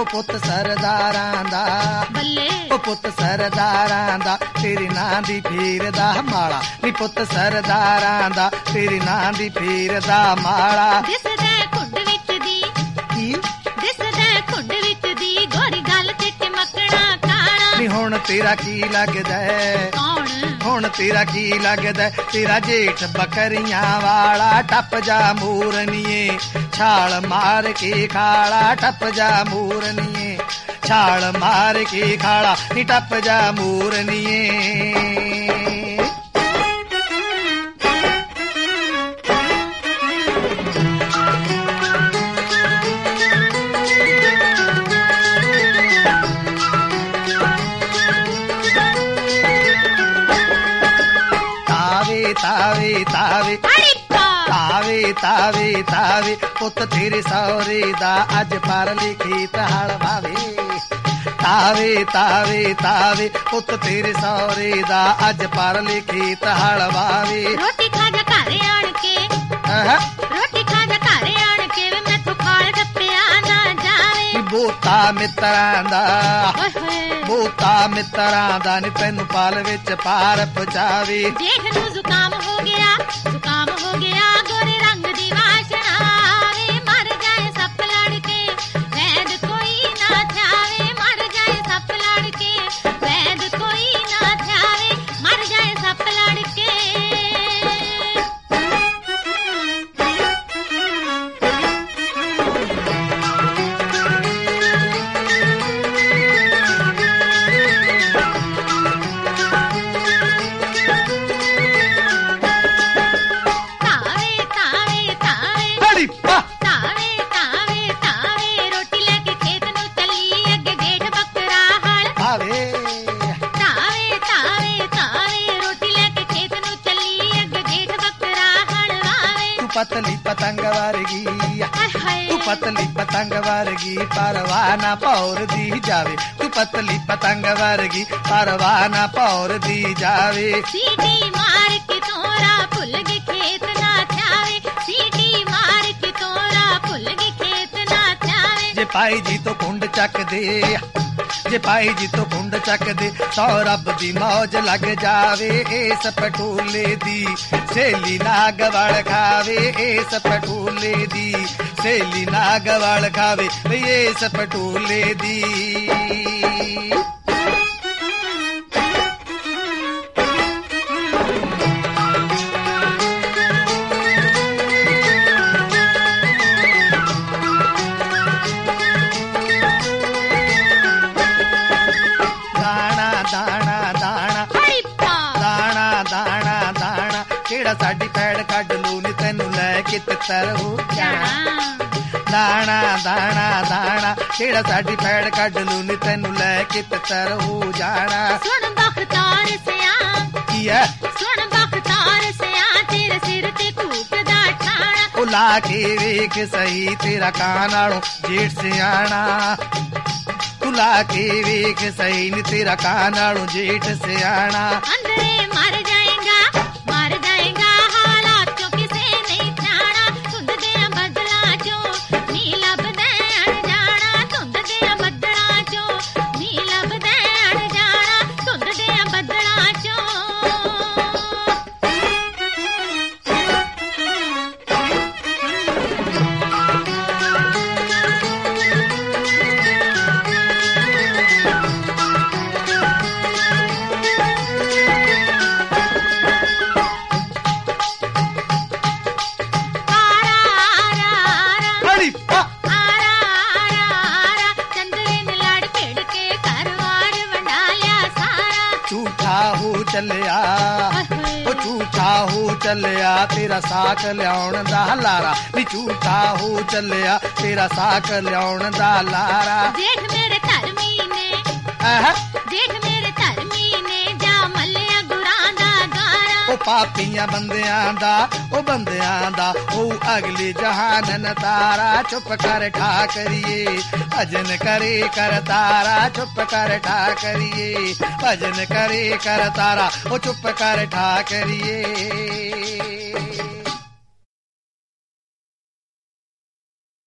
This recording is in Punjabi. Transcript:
ਪੁੱਤ ਸਰਦਾਰਾਂ ਦਾ ਬੱਲੇ ਉਹ ਪੁੱਤ ਸਰਦਾਰਾਂ ਦਾ ਤੇਰੇ ਨਾਂ ਦੀ ਫੇਰ ਦਾ ਮਾਲਾ ਨੀ ਪੁੱਤ ਸਰਦਾਰਾਂ ਦਾ ਤੇਰੇ ਨਾਂ ਦੀ ਫੇਰ ਦਾ ਮਾਲਾ ਦਿਸਦਾ ਖੁੱਡ ਵਿੱਚ ਦੀ ਕੀ ਦਿਸਦਾ ਖੁੱਡ ਵਿੱਚ ਦੀ ਗੋਰੀ ਗੱਲ ਤੇ ਚਮਕਣਾ ਕਾਣਾ ਨੀ ਹੁਣ ਤੇਰਾ ਕੀ ਲੱਗਦਾ ਕੌਣ ਹੁਣ ਤੇਰਾ ਕੀ ਲੱਗਦਾ ਤੇਰਾ ਜੇਠ ਬੱਕਰੀਆਂ ਵਾਲਾ ਟੱਪ ਜਾ ਮੂਰਨੀਏ ਛਾਲ ਮਾਰ ਕੇ ਖਾਲਾ ਟੱਪ ਜਾ ਮੂਰਨੀਏ ਛਾਲ ਮਾਰ ਕੇ ਖਾਲਾ ਨੀ ਟੱਪ ਜਾ ਮੂਰਨੀਏ ਤਾਵੇ ਤਾਵੇ ਤਾਵੇ ਤਾਵੇ ਤਾਵੇ ਪੁੱਤ ਤੇਰੇ ਸਹੁਰੇ ਦਾ ਅੱਜ ਪਰ ਲਿਖੀ ਹਲ ਵਾਵੇ ਤਾਵੇ ਤਾਵੇ ਤਾਵੇ ਪੁੱਤ ਤੇਰੇ ਸਹੁਰੇ ਦਾ ਅੱਜ ਪਰ ਲਿਖੀ ਹਲ ਵਾਵੇ ਰੋਟੀ ਖਾ ਜਾ ਘਰ ਆਣ ਕੇ ਰੋਟੀ ਖਾ ਜਾ ਘਰ ਆਣ ਕੇ ਵੇ ਮੈਥੋਂ ਖਾਲ ਟੱਪਿਆ ਨਾ ਜਾਵੇ ਬੋਤਾ ਮਿੱਤਰਾਂ ਦਾ ਓਏ ਹੋਏ ਬੋਤਾ ਮਿੱਤਰਾਂ ਦਾ ਨੀ ਤੈਨੂੰ ਪਲ ਵਿੱਚ ਪਾਰ ਪਹੁੰਚਾਵੇ ਜੇਠ ਨੂੰ ਜ਼ੁਕਾਮ ਹੋ ਗਿਆ ਗੋਰੇ ਰੰਗ ਦੀ ਵਾਸ਼ਨਾ ਵੇ ਮਰ ਜਾਏ ਸੱਪ ਲੜ ਕੇ ਵੈਦ ਕੋਈ ਨਾ ਥਿਆਵੇ ਮਰ ਜਾਏ ਸੱਪ ਲੜ ਕੇ ਵੈਦ ਕੋਈ ਨਾ ਥਿਆਵੇ ਮਰ ਜਾਏ ਸੱਪ ਲੜ ਕੇ ਰੋਟੀ ਲੈ ਕੇ ਖੇਤ ਨੂੰ ਚੱਲੀ ਅੱਗੇ ਜੇਠ ਬੱਕਰਾ ਹਲ ਆਵੇ ਤਾਵੇ ਰੋਟੀ ਲੈ ਕੇ ਖੇਤ ਨੂੰ ਚੱਲੀ ਅੱਗੇ ਜੇਠ ਬੱਕਰਾ ਹਲ ਵਾਵੇ ਤੂੰ ਪਤਲੀ ਪਤੰਗ ਵਰਗੀ ਹਾਏ ਹਾਏ ਤੂੰ ਪਤਲੀ ਪਤੰਗ ਵਰਗੀ ਪਰਵਾਹ ਨਾ ਭੌਰਦੀ ਜਾਵੇ ਤੂੰ ਪਤਲੀ ਪਤੰਗ ਵਰਗੀ ਪਰਵਾਹ ਨਾ ਭੌਰਦੀ ਜਾਵੇ ਸੀਟੀ ਮਾਰ ਕੇ ਤੋਰਾ ਭੁੱਲ ਗਏ ਖੇਤ ਨਾ ਥਿਆਵੇ ਸੀਟੀ ਮਾਰ ਕੇ ਤੋਰਾ ਭੁੱਲ ਗਏ ਖੇਤ ਨਾ ਥਿਆਵੇ ਜੇ ਭਾਈ ਜੀ ਤੋਂ ਕੁੰਡ ਚੱਕਦੇ ਜੇ ਭਾਈ ਜੀ ਤੋਂ ਕੁੰਡ ਚੱਕਦੇ ਸੌ ਰੱਬ ਦੀ ਮੌਜ ਲੱਗ ਜਾਵੇ ਇਸ ਪਟੂਲੇ ਦੀ ਸੇਲੀ ਨਾਗ ਵਲ ਖਾਵੇ ਇਸ ਪਟੂਲੇ ਦੀ ਸੇਲੀ ਨਾਗ ਵਲ ਖਾਵੇ ਵੀ ਇਸ ਪਟੂਲੇ ਦੀ ਕਿਹੜਾ ਸਾਡੀ ਪੈੜ ਕੱਢ ਲੂ ਨੀ ਤੈਨੂੰ ਲੈ ਕੇ ਤਿੱਤਰ ਹੋ ਜਾਣਾ ਦਾਣਾ ਦਾਣਾ ਦਾਣਾ ਕਿਹੜਾ ਸਾਡੀ ਪੈੜ ਕੱਢ ਲੂ ਨੀ ਤੈਨੂੰ ਲੈ ਕੇ ਤਿੱਤਰ ਹੋ ਜਾਣਾ ਸੁਣ ਬਖਤਾਰ ਸਿਆ ਕੀ ਹੈ ਸੁਣ ਬਖਤਾਰ ਸਿਆ ਤੇਰੇ ਸਿਰ ਤੇ ਕੂਕ ਦਾ ਠਾਣਾ ਉਹ ਲਾ ਕੇ ਵੇਖ ਸਹੀ ਤੇਰਾ ਕਾਂ ਨਾਲੋਂ ਜੇਠ ਸਿਆਣਾ ਤੂੰ ਲਾ ਕੇ ਵੇਖ ਸਹੀ ਨੀ ਤੇਰਾ ਕਾਂ ਨਾਲੋਂ ਜੇਠ ਸਿਆਣਾ ਅੰਦਰੇ ਮਰ ਜਾਏਗਾ ਹਾਲਾਤ ਚੋਂ ਕਿਸੇ ਨਹੀਂ ਜਾਣਾ ਧੁੰਦ ਦੇ ਬੱਦਲਾਂ ਚੋਂ ਨੀ ਲੱਭਦਾ ਅਣਜਾਣਾ ਧੁੰਦ ਦੇ ਬੱਦਲਾਂ ਚੋਂ ਨੀ ਲੱਭਦਾ ਅਣਜਾਣਾ ਧੁੰਦ ਦੇ ਬੱਦਲਾਂ ਚੋਂ ਚੱਲਿਆ ਉਹ ਝੂਠਾ ਹੋ ਚੱਲਿਆ ਤੇਰਾ ਸਾਕ ਲਿਆਉਣ ਦਾ ਲਾਰਾ ਨੀ ਝੂਠਾ ਹੋ ਚੱਲਿਆ ਤੇਰਾ ਸਾਕ ਲਿਆਉਣ ਦਾ ਲਾਰਾ ਜੇਠ ਮੇਰੇ ਧਰਮੀ ਨੇ ਜੇਠ ਮੇਰੇ ਧਰਮੀ ਨੇ ਜਾ ਮੱਲਿਆ ਗੁਰਾਂ ਦਾ ਗਾਰਾ ਉਹ ਪਾਪੀਆਂ ਬੰਦਿਆਂ ਦਾ ਉਹ ਅਗਲੇ ਜਹਾਨ ਤਾਰਾ ਚੁੱਪ ਕਰ ਠਾਕਰੀਏ ਭਜਨ ਕਰੇ ਕਰ ਤਾਰਾ ਚੁੱਪ ਕਰ ਠਾਕਰੀਏ ਭਜਨ ਕਰੇ ਕਰ ਤਾਰਾ ਉਹ ਚੁੱਪ ਕਰ ਠਾਕਰੀਏ